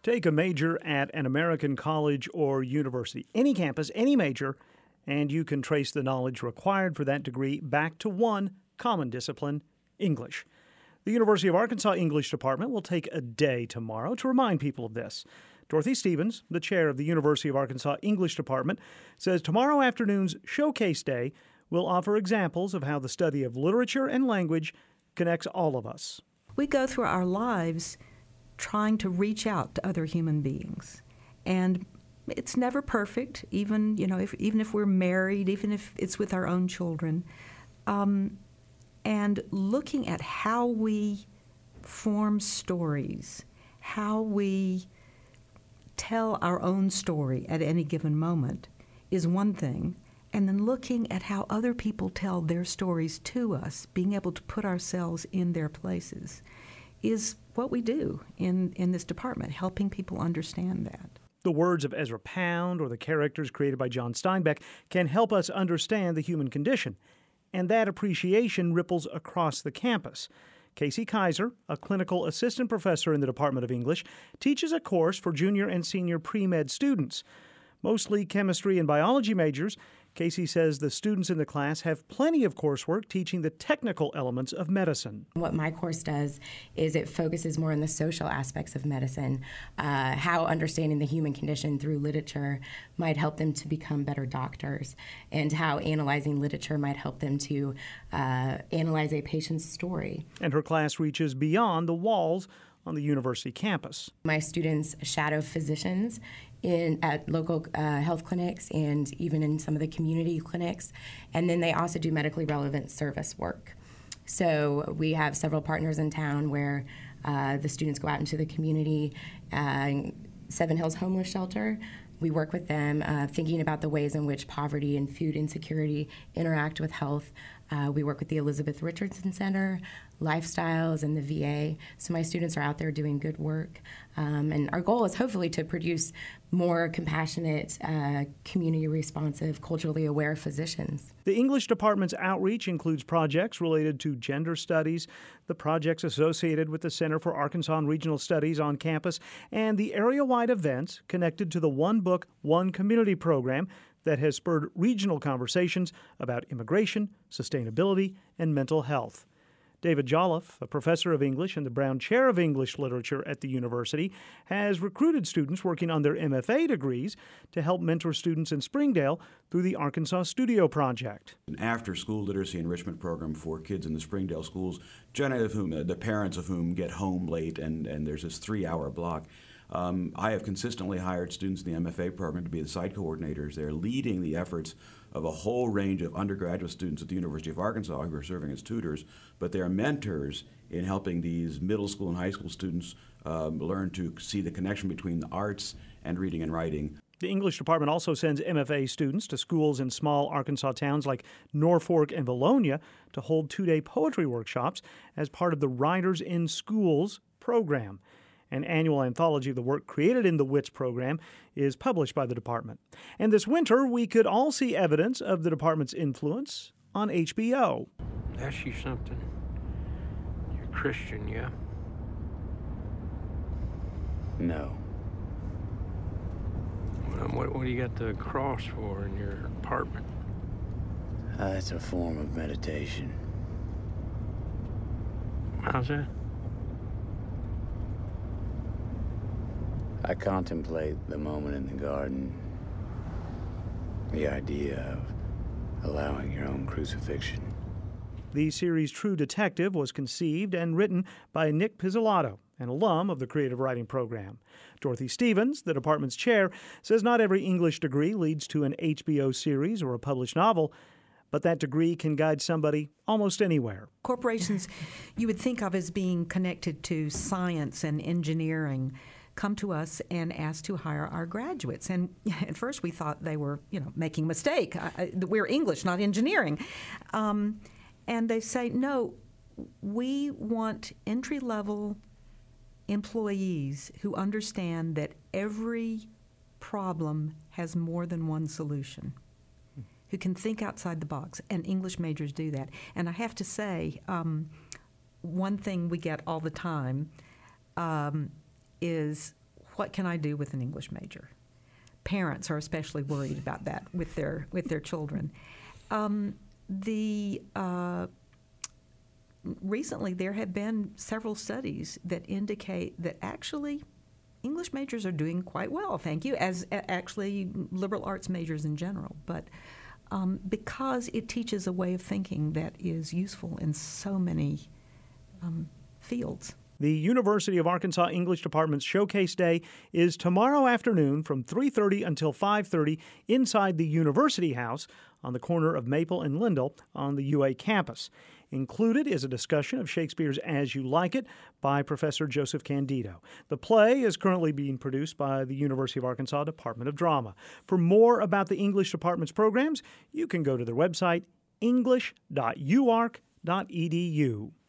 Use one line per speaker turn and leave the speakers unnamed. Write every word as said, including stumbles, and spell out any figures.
Take a major at an American college or university, any campus, any major, and you can trace the knowledge required for that degree back to one common discipline, English. The University of Arkansas English Department will take a day tomorrow to remind people of this. Dorothy Stevens, the chair of the University of Arkansas English Department, says tomorrow afternoon's Showcase Day will offer examples of how the study of literature and language connects all of us.
We go through our lives trying to reach out to other human beings. And it's never perfect, even, you know, if, even if we're married, even if it's with our own children. Um, and looking at how we form stories, how we tell our own story at any given moment is one thing. And then looking at how other people tell their stories to us, being able to put ourselves in their places, is what we do in, in this department, helping people understand that.
The words of Ezra Pound or the characters created by John Steinbeck can help us understand the human condition, and that appreciation ripples across the campus. Casey Kaiser, a clinical assistant professor in the Department of English, teaches a course for junior and senior pre-med students. Mostly chemistry and biology majors, Casey says the students in the class have plenty of coursework teaching the technical elements of medicine.
What my course does is it focuses more on the social aspects of medicine, uh, how understanding the human condition through literature might help them to become better doctors, and how analyzing literature might help them to uh, analyze a patient's story.
And her class reaches beyond the walls on the university campus.
My students shadow physicians in at local uh, health clinics and even in some of the community clinics, and then they also do medically relevant service work. So we have several partners in town where uh, the students go out into the community. Uh, Seven Hills Homeless Shelter, we work with them uh, thinking about the ways in which poverty and food insecurity interact with health. Uh, we work with the Elizabeth Richardson Center, Lifestyles, and the V A. So my students are out there doing good work. Um, and our goal is hopefully to produce more compassionate, uh, community-responsive, culturally aware physicians.
The English department's outreach includes projects related to gender studies, the projects associated with the Center for Arkansas and Regional Studies on campus, and the area-wide events connected to the One Book, One Community program that has spurred regional conversations about immigration, sustainability, and mental health. David Jolliffe, a professor of English and the Brown Chair of English Literature at the university, has recruited students working on their M F A degrees to help mentor students in Springdale through the Arkansas Studio Project.
An after-school literacy enrichment program for kids in the Springdale schools, generally of whom, uh, the parents of whom get home late, and, and there's this three-hour block. Um, I have consistently hired students in the M F A program to be the site coordinators. They're leading the efforts of a whole range of undergraduate students at the University of Arkansas who are serving as tutors, but they're mentors in helping these middle school and high school students um, learn to see the connection between the arts and reading and writing.
The English department also sends M F A students to schools in small Arkansas towns like Norfolk and Vilonia to hold two-day poetry workshops as part of the Writers in Schools program. An annual anthology of the work created in the W I T S program is published by the department. And this winter, we could all see evidence of the department's influence on H B O.
Ask you something. You're Christian, yeah?
No.
Well, what, what do you got the cross for in your apartment?
Uh, it's a form of meditation.
How's that?
I contemplate the moment in the garden, the idea of allowing your own crucifixion.
The series True Detective was conceived and written by Nick Pizzolatto, an alum of the creative writing program. Dorothy Stevens, the department's chair, says not every English degree leads to an H B O series or a published novel, but that degree can guide somebody almost anywhere.
Corporations you would think of as being connected to science and engineering come to us and ask to hire our graduates. And at first we thought they were, you know, making a mistake. I, we're English, not engineering. Um, and they say, no, we want entry-level employees who understand that every problem has more than one solution, who can think outside the box, and English majors do that. And I have to say, um, one thing we get all the time um, is what can I do with an English major? Parents are especially worried about that with their with their children. Um, the uh, recently there have been several studies that indicate that actually English majors are doing quite well, thank you, as a- actually liberal arts majors in general. But um, because it teaches a way of thinking that is useful in so many um, fields.
The University of Arkansas English Department's Showcase Day is tomorrow afternoon from three thirty until five thirty inside the University House on the corner of Maple and Lindell on the U A campus. Included is a discussion of Shakespeare's As You Like It by Professor Joseph Candido. The play is currently being produced by the University of Arkansas Department of Drama. For more about the English Department's programs, you can go to their website, english dot u ark dot e d u.